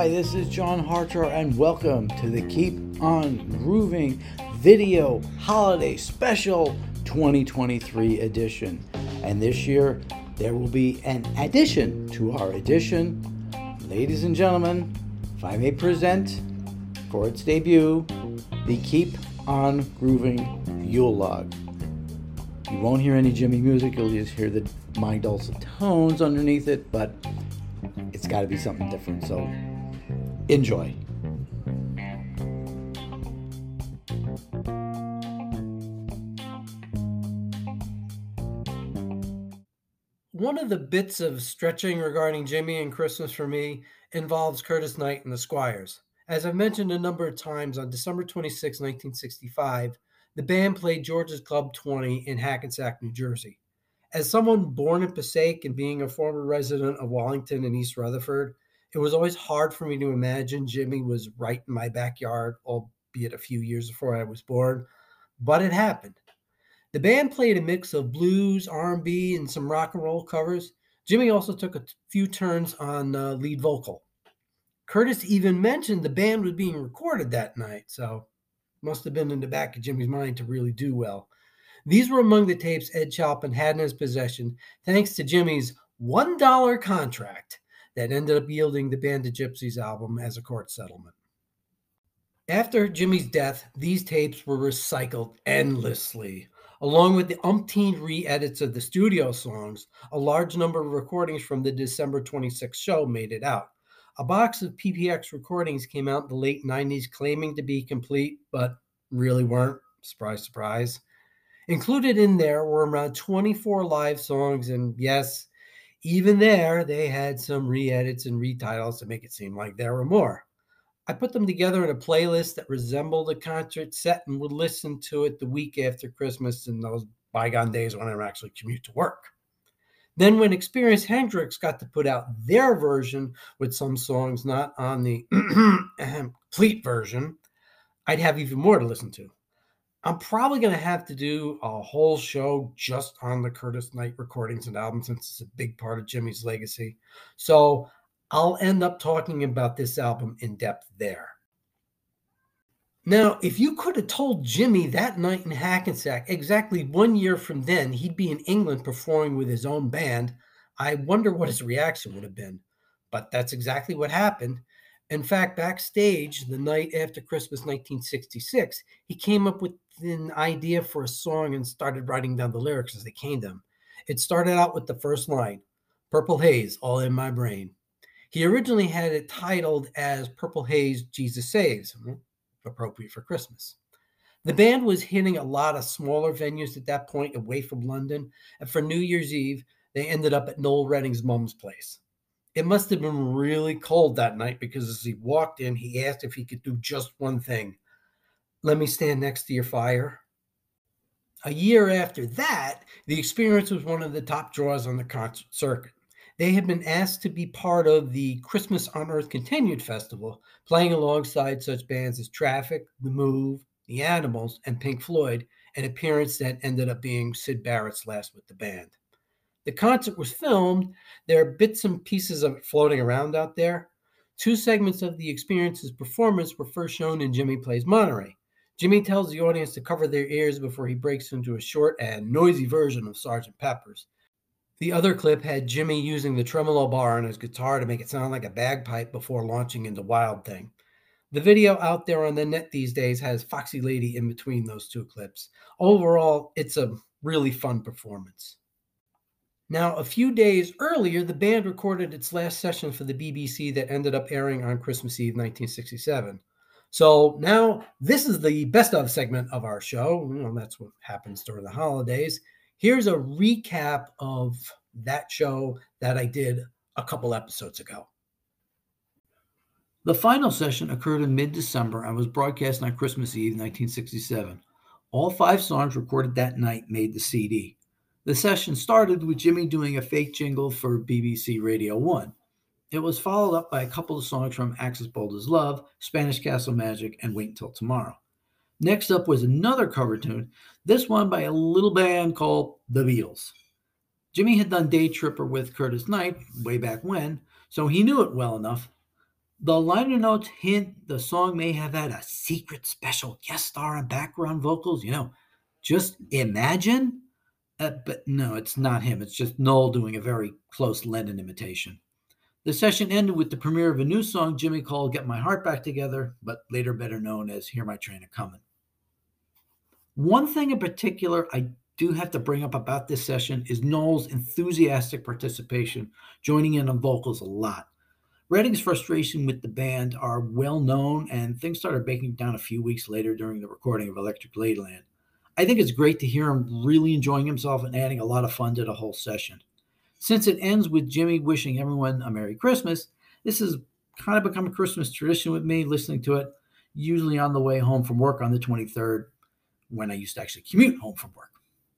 Hi, this is John Harcher, and welcome to the Keep On Grooving Video Holiday Special 2023 edition. And this year, there will be an addition to our edition. Ladies and gentlemen, if I may present, for its debut, the Keep On Grooving Yule Log. You won't hear any Jimmy music, you'll just hear my dulcet tones underneath it, but it's got to be something different, so enjoy. One of the bits of stretching regarding Jimmy and Christmas for me involves Curtis Knight and the Squires. As I've mentioned a number of times, on December 26, 1965, the band played George's Club 20 in Hackensack, New Jersey. As someone born in Passaic and being a former resident of Wallington and East Rutherford, it was always hard for me to imagine Jimmy was right in my backyard, albeit a few years before I was born, but it happened. The band played a mix of blues, R&B, and some rock and roll covers. Jimmy also took a few turns on lead vocal. Curtis even mentioned the band was being recorded that night, so must have been in the back of Jimmy's mind to really do well. These were among the tapes Ed Chalpin had in his possession, thanks to Jimmy's $1 contract that ended up yielding the Band of Gypsys album as a court settlement. After Jimmy's death, these tapes were recycled endlessly. Along with the umpteen re-edits of the studio songs, a large number of recordings from the December 26th show made it out. A box of PPX recordings came out in the late 90s claiming to be complete, but really weren't. Surprise, surprise. Included in there were around 24 live songs, and yes, even there, they had some re-edits and retitles to make it seem like there were more. I put them together in a playlist that resembled a concert set and would listen to it the week after Christmas in those bygone days when I would actually commute to work. Then when Experience Hendrix got to put out their version with some songs not on the complete version, I'd have even more to listen to. I'm probably going to have to do a whole show just on the Curtis Knight recordings and albums since it's a big part of Jimmy's legacy. So I'll end up talking about this album in depth there. Now, if you could have told Jimmy that night in Hackensack, exactly 1 year from then, he'd be in England performing with his own band, I wonder what his reaction would have been. But that's exactly what happened. In fact, backstage, the night after Christmas 1966, he came up with an idea for a song and started writing down the lyrics as they came to him. It started out with the first line, "Purple Haze, all in my brain." He originally had it titled as "Purple Haze, Jesus Saves," appropriate for Christmas. The band was hitting a lot of smaller venues at that point away from London, and for New Year's Eve, they ended up at Noel Redding's mom's place. It must have been really cold that night because as he walked in, he asked if he could do just one thing. "Let me stand next to your fire." A year after that, the Experience was one of the top draws on the concert circuit. They had been asked to be part of the Christmas on Earth Continued festival, playing alongside such bands as Traffic, The Move, The Animals, and Pink Floyd, an appearance that ended up being Syd Barrett's last with the band. The concert was filmed. There are bits and pieces of it floating around out there. 2 segments of the Experience's performance were first shown in Jimmy Plays Monterey. Jimmy tells the audience to cover their ears before he breaks into a short and noisy version of Sgt. Pepper's. The other clip had Jimmy using the tremolo bar on his guitar to make it sound like a bagpipe before launching into Wild Thing. The video out there on the net these days has Foxy Lady in between those 2 clips. Overall, it's a really fun performance. Now, a few days earlier, the band recorded its last session for the BBC that ended up airing on Christmas Eve 1967. So now this is the best of segment of our show. That's what happens during the holidays. Here's a recap of that show that I did a couple episodes ago. The final session occurred in mid-December and was broadcast on Christmas Eve 1967. All 5 songs recorded that night made the CD. The session started with Jimmy doing a fake jingle for BBC Radio 1. It was followed up by a couple of songs from Axis Bold as Love, Spanish Castle Magic, and Wait Until Tomorrow. Next up was another cover tune, this one by a little band called The Beatles. Jimmy had done Day Tripper with Curtis Knight way back when, so he knew it well enough. The liner notes hint the song may have had a secret special guest star and background vocals. Just imagine. But no, it's not him. It's just Noel doing a very close Lennon imitation. The session ended with the premiere of a new song Jimmy called Get My Heart Back Together, but later better known as Hear My Train A-Comin'. One thing in particular I do have to bring up about this session is Noel's enthusiastic participation, joining in on vocals a lot. Redding's frustration with the band are well known, and things started breaking down a few weeks later during the recording of Electric Ladyland. I think it's great to hear him really enjoying himself and adding a lot of fun to the whole session. Since it ends with Jimmy wishing everyone a Merry Christmas, this has kind of become a Christmas tradition with me, listening to it, usually on the way home from work on the 23rd, when I used to actually commute home from work.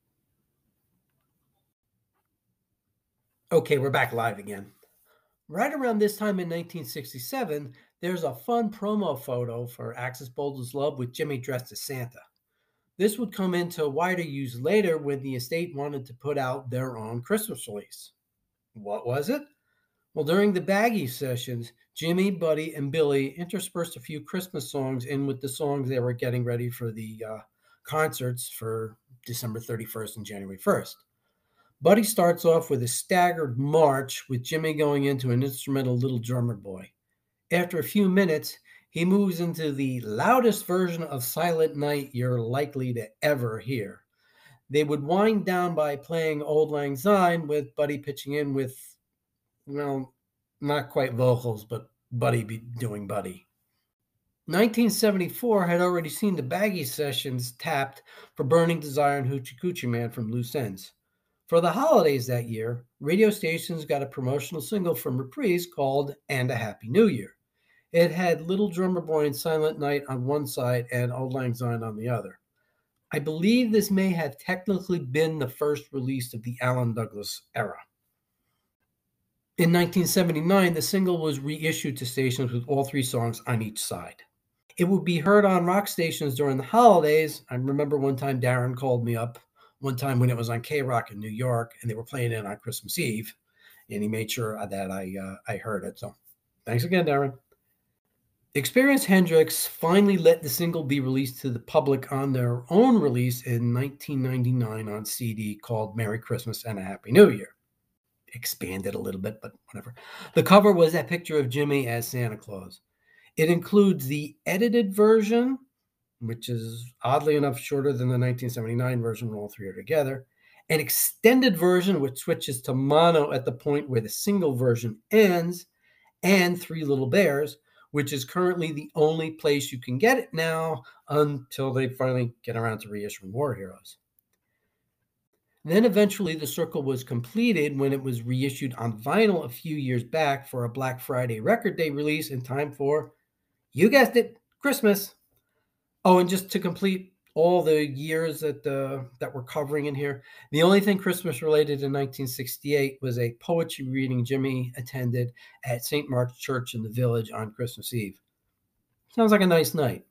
Okay, we're back live again. Right around this time in 1967, there's a fun promo photo for Axis Bold as Love with Jimmy dressed as Santa. This would come into wider use later when the estate wanted to put out their own Christmas release. What was it? Well, during the Baggy sessions, Jimmy, Buddy, and Billy interspersed a few Christmas songs in with the songs they were getting ready for the concerts for December 31st and January 1st. Buddy starts off with a staggered march with Jimmy going into an instrumental Little Drummer Boy. After a few minutes, he moves into the loudest version of Silent Night you're likely to ever hear. They would wind down by playing Auld Lang Syne, with Buddy pitching in with, well, not quite vocals, but Buddy doing Buddy. 1974 had already seen the Baggy sessions tapped for Burning Desire and Hoochie Coochie Man from Loose Ends. For the holidays that year, radio stations got a promotional single from Reprise called And a Happy New Year. It had Little Drummer Boy and Silent Night on one side and Auld Lang Syne on the other. I believe this may have technically been the first release of the Alan Douglas era. In 1979, the single was reissued to stations with all three songs on each side. It would be heard on rock stations during the holidays. I remember one time Darren called me up one time when it was on K-Rock in New York, and they were playing it on Christmas Eve, and he made sure that I heard it. So thanks again, Darren. Experience Hendrix finally let the single be released to the public on their own release in 1999 on CD called Merry Christmas and a Happy New Year. Expanded a little bit, but whatever. The cover was that picture of Jimmy as Santa Claus. It includes the edited version, which is oddly enough shorter than the 1979 version when all three are together, an extended version which switches to mono at the point where the single version ends, and Three Little Bears, which is currently the only place you can get it now until they finally get around to reissuing War Heroes. Then eventually the circle was completed when it was reissued on vinyl a few years back for a Black Friday Record Day release in time for, you guessed it, Christmas. Oh, and just to complete all the years that we're covering in here, the only thing Christmas related in 1968 was a poetry reading Jimmy attended at St. Mark's Church in the Village on Christmas Eve. Sounds like a nice night.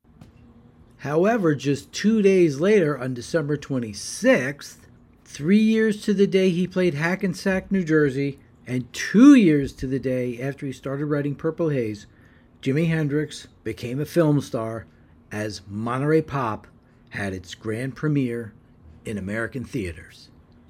However, just 2 days later, on December 26th, 3 years to the day he played Hackensack, New Jersey, and 2 years to the day after he started writing Purple Haze, Jimi Hendrix became a film star as Monterey Pop had its grand premiere in American theaters.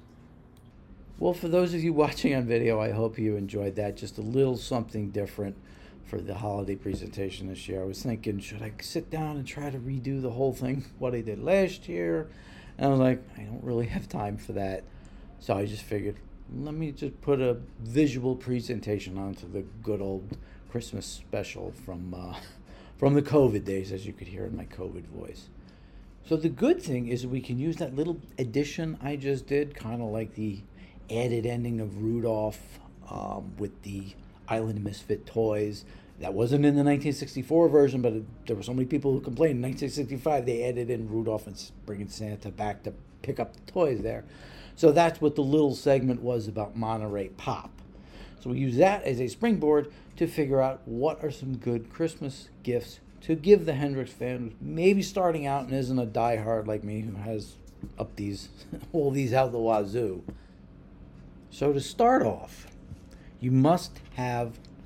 Well, for those of you watching on video, I hope you enjoyed that. Just a little something different for the holiday presentation this year. I was thinking, should I sit down and try to redo the whole thing, what I did last year? And I was like, I don't really have time for that. So I just figured, let me just put a visual presentation onto the good old Christmas special from the COVID days, as you could hear in my COVID voice. So the good thing is we can use that little addition I just did, kind of like the added ending of Rudolph with the Island of Misfit Toys. That wasn't in the 1964 version, but there were so many people who complained. In 1965, they added in Rudolph and bringing Santa back to pick up the toys there. So that's what the little segment was about Monterey Pop. So we use that as a springboard to figure out what are some good Christmas gifts to give the Hendrix fan who's maybe starting out and isn't a diehard like me who has up all these out the wazoo. So to start off, you must have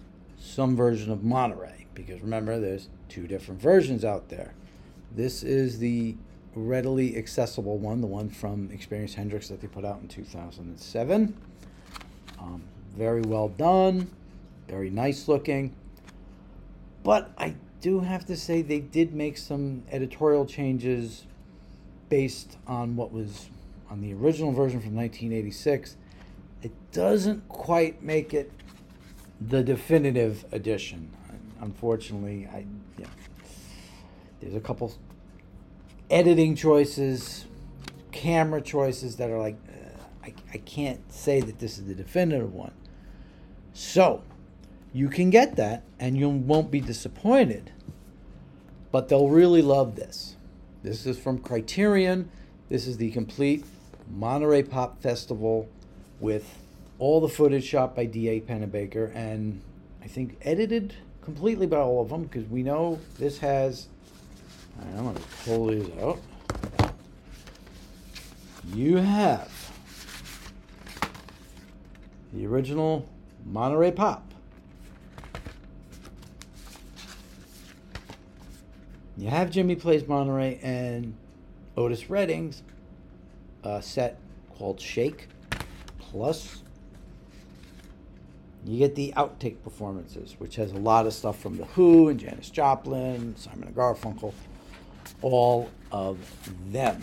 some version of Monterey, because remember, there's two different versions out there. This is the readily accessible one, the one from Experience Hendrix that they put out in 2007. Very well done, very nice looking. But I do have to say they did make some editorial changes based on what was on the original version from 1986. It doesn't quite make it the definitive edition. Unfortunately, there's a couple editing choices, camera choices that are like, I can't say that this is the definitive one. So, you can get that, and you won't be disappointed, but they'll really love this. This is from Criterion. This is the complete Monterey Pop Festival with all the footage shot by D.A. Pennebaker, and I think edited completely by all of them, because we know this has, I'm going to pull these out. You have the original Monterey Pop. You have Jimmy Plays Monterey and Otis Redding's set called Shake. Plus, you get the outtake performances, which has a lot of stuff from The Who and Janis Joplin, Simon and Garfunkel, all of them.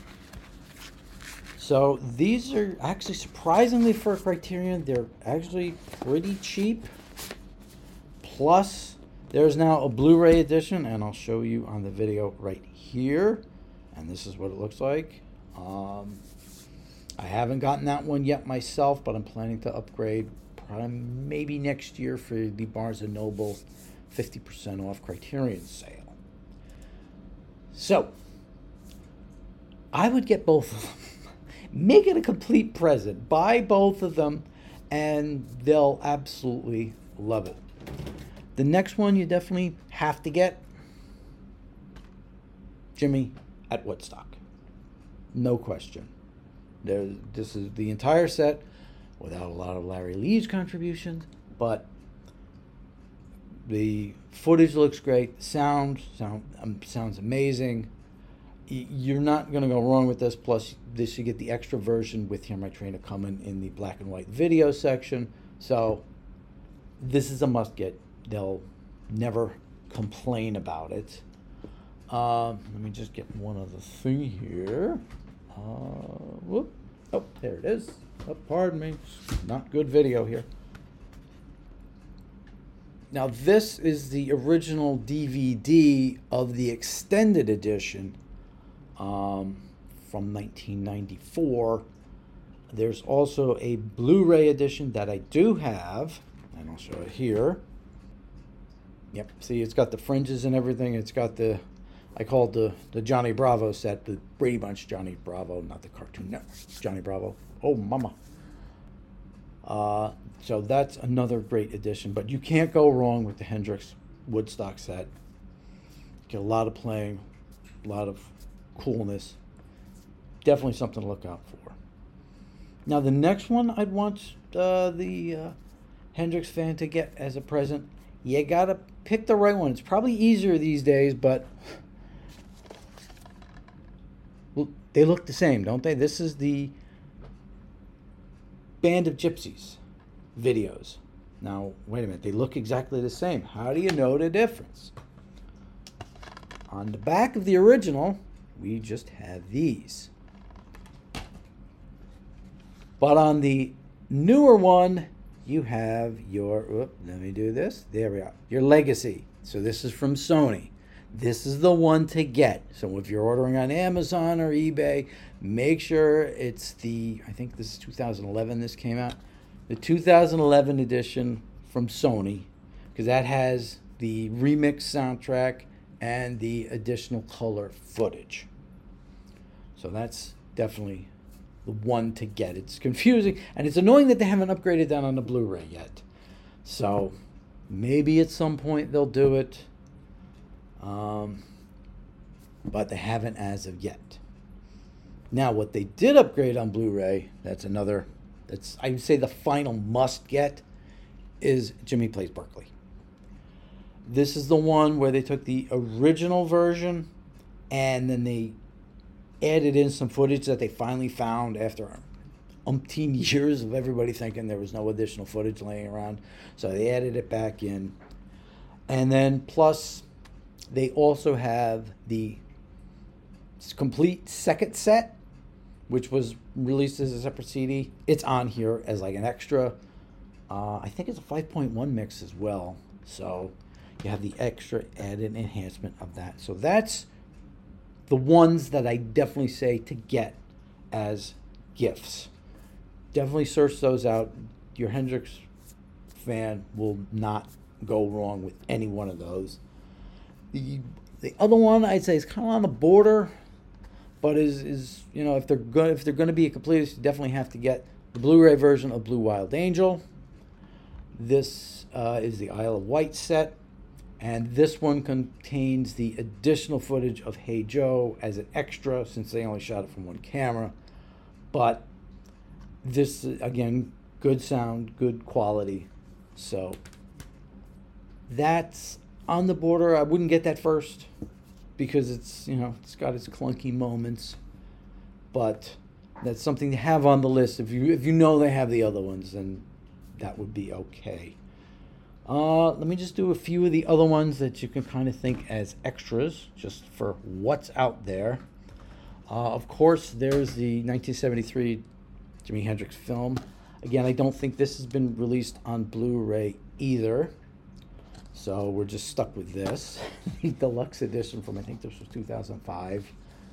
So these are actually, surprisingly for Criterion, they're actually pretty cheap. Plus, there's now a Blu-ray edition, and I'll show you on the video right here. And this is what it looks like. I haven't gotten that one yet myself, but I'm planning to upgrade probably maybe next year for the Barnes & Noble 50% off Criterion sale. So, I would get both of them. Make it a complete present. Buy both of them, and they'll absolutely love it. The next one you definitely have to get, Jimmy at Woodstock. No question. This is the entire set without a lot of Larry Lee's contributions, but the footage looks great. Sounds amazing. You're not going to go wrong with this. Plus, this you get the extra version with Hear My Trainer coming in the black and white video section. So this is a must get. They'll never complain about it. Let me just get one other thing here. Whoop. Oh, there it is. Oh, pardon me. Not good video here. Now, this is the original DVD of the extended edition from 1994. There's also a Blu-ray edition that I do have, and I'll show it here. Yep, see, it's got the fringes and everything. It's got the, I call it the Johnny Bravo set, the Brady Bunch Johnny Bravo, not the Cartoon Network Johnny Bravo. Oh, mama. So that's another great addition. But you can't go wrong with the Hendrix Woodstock set. Get a lot of playing, a lot of coolness. Definitely something to look out for. Now, the next one I'd want the Hendrix fan to get as a present, you gotta pick the right one. It's probably easier these days, but well, they look the same, don't they? This is the Band of Gypsys videos. Now, wait a minute. They look exactly the same. How do you know the difference? On the back of the original, we just have these. But on the newer one, you have your, let me do this. There we are. Your Legacy. So this is from Sony. This is the one to get. So if you're ordering on Amazon or eBay, make sure it's the, I think this is 2011 this came out. The 2011 edition from Sony, because that has the remix soundtrack and the additional color footage. So that's definitely the one to get. It's confusing, and it's annoying that they haven't upgraded that on the Blu-ray yet. So maybe at some point they'll do it, but they haven't as of yet. Now, what they did upgrade on Blu-ray, that's I would say the final must get, is Jimmy Plays Berkeley. This is the one where they took the original version and then they added in some footage that they finally found after umpteen years of everybody thinking there was no additional footage laying around. So they added it back in. And then plus they also have the complete second set, which was released as a separate CD. It's on here as like an extra. I think it's a 5.1 mix as well. So you have the extra added enhancement of that. So that's the ones that I definitely say to get as gifts. Definitely search those out. Your Hendrix fan will not go wrong with any one of those. The other one I'd say is kind of on the border, but is if they're going to be a completist, you definitely have to get the Blu-ray version of Blue Wild Angel. This is the Isle of Wight set, and this one contains the additional footage of Hey Joe as an extra, since they only shot it from one camera. But this, again, good sound, good quality. So that's on the border. I wouldn't get that first because it's got its clunky moments, but that's something to have on the list. If you know they have the other ones, then that would be okay. Let me just do a few of the other ones that you can kind of think as extras, just for what's out there. Of course, there's the 1973 Jimi Hendrix film. Again, I don't think this has been released on Blu-ray either, so we're just stuck with this. The deluxe edition from, I think this was 2005.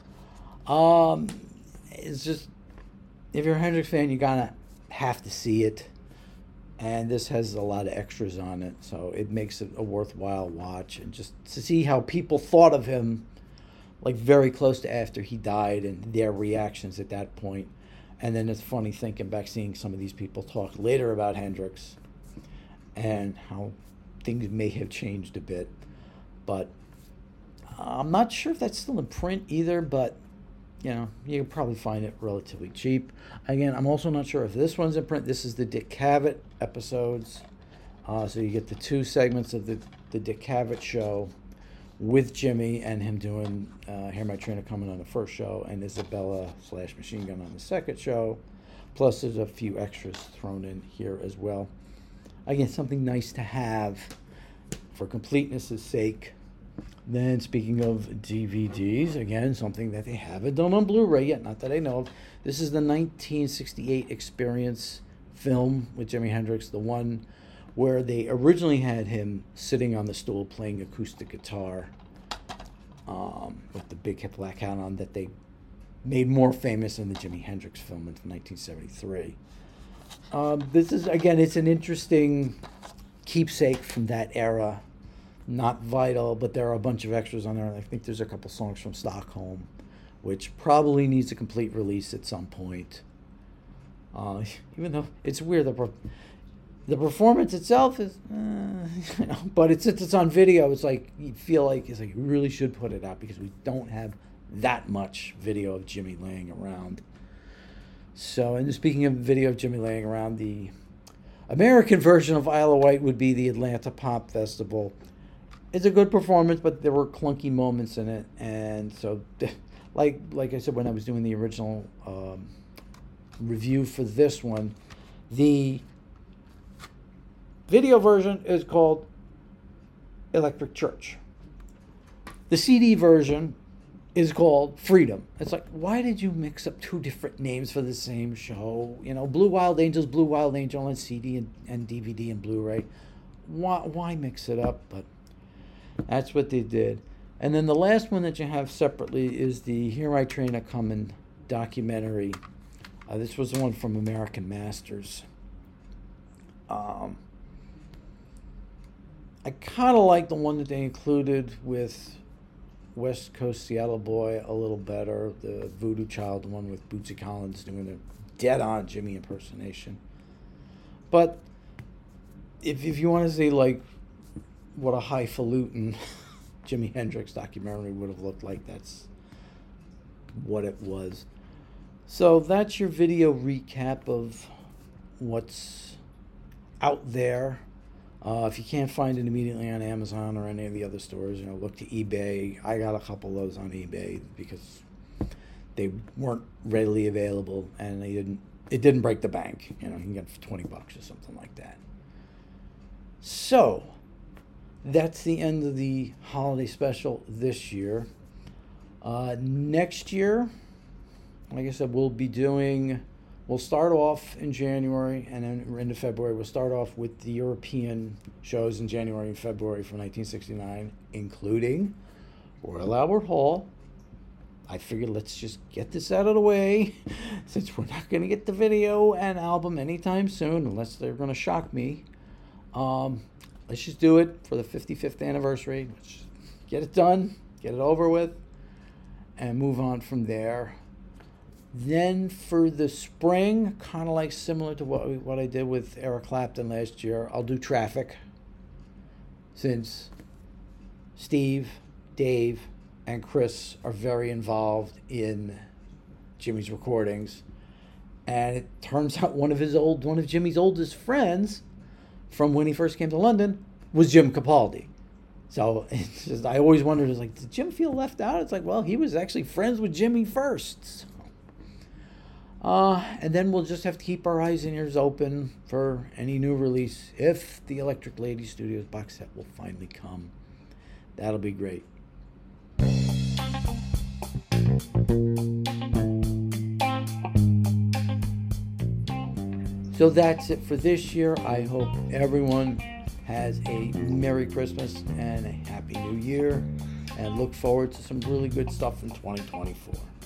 It's just, if you're a Hendrix fan, you're gonna have to see it. And this has a lot of extras on it, so it makes it a worthwhile watch. And just to see how people thought of him, like very close to after he died, and their reactions at that point. And then it's funny thinking back, seeing some of these people talk later about Hendrix and how things may have changed a bit. But I'm not sure if that's still in print either, but you can probably find it relatively cheap. Again, I'm also not sure if this one's in print. This is the Dick Cavett episodes. So you get the two segments of the Dick Cavett show with Jimmy and him doing Hear My Trainer Coming on the first show, and Isabella/Machine Gun on the second show. Plus there's a few extras thrown in here as well. Again, something nice to have for completeness' sake. Then, speaking of DVDs, again, something that they haven't done on Blu-ray yet, not that I know of. This is the 1968 Experience film with Jimi Hendrix, the one where they originally had him sitting on the stool playing acoustic guitar with the big black hat on, that they made more famous in the Jimi Hendrix film in 1973. This is, again, it's an interesting keepsake from that era. Not vital, but there are a bunch of extras on there. I think there's a couple songs from Stockholm, which probably needs a complete release at some point. Even though it's weird, the performance itself is, but it's on video. It's like you feel like you really should put it out, because we don't have that much video of Jimmy laying around. So, and speaking of video of Jimmy laying around, the American version of Isle of Wight would be the Atlanta Pop Festival. It's a good performance, but there were clunky moments in it, and so, like I said when I was doing the original review for this one, the video version is called Electric Church. The CD version is called Freedom. It's like, why did you mix up two different names for the same show? Blue Wild Angel's Blue Wild Angel on CD and DVD and Blu-ray. Why mix it up? But that's what they did. And then the last one that you have separately is the Hear My Trainer Coming documentary. This was the one from American Masters. I kind of like the one that they included with West Coast Seattle Boy a little better. The Voodoo Child, the one with Bootsy Collins doing a dead-on Jimmy impersonation. But if you want to see like what a highfalutin Jimi Hendrix documentary would have looked like, that's what it was. So that's your video recap of what's out there. If you can't find it immediately on Amazon or any of the other stores, look to eBay. I got a couple of those on eBay because they weren't readily available, and it didn't break the bank. You can get it for $20 or something like that. So that's the end of the holiday special this year. Next year, like I said, we'll start off in January, and then into February. We'll start off with the European shows in January and February from 1969, including Royal Albert Hall. I figured let's just get this out of the way, since we're not going to get the video and album anytime soon, unless they're going to shock me. Let's just do it for the 55th anniversary. Let's just get it done, get it over with, and move on from there. Then for the spring, kind of like similar to what I did with Eric Clapton last year, I'll do Traffic, since Steve, Dave, and Chris are very involved in Jimmy's recordings. And it turns out one of Jimmy's oldest friends from when he first came to London was Jim Capaldi. So it's just, I always wondered, did Jim feel left out? It's like, well, he was actually friends with Jimmy first. And then we'll just have to keep our eyes and ears open for any new release. If the Electric Lady Studios box set will finally come, that'll be great. So that's it for this year. I hope everyone has a Merry Christmas and a Happy New Year, and look forward to some really good stuff in 2024.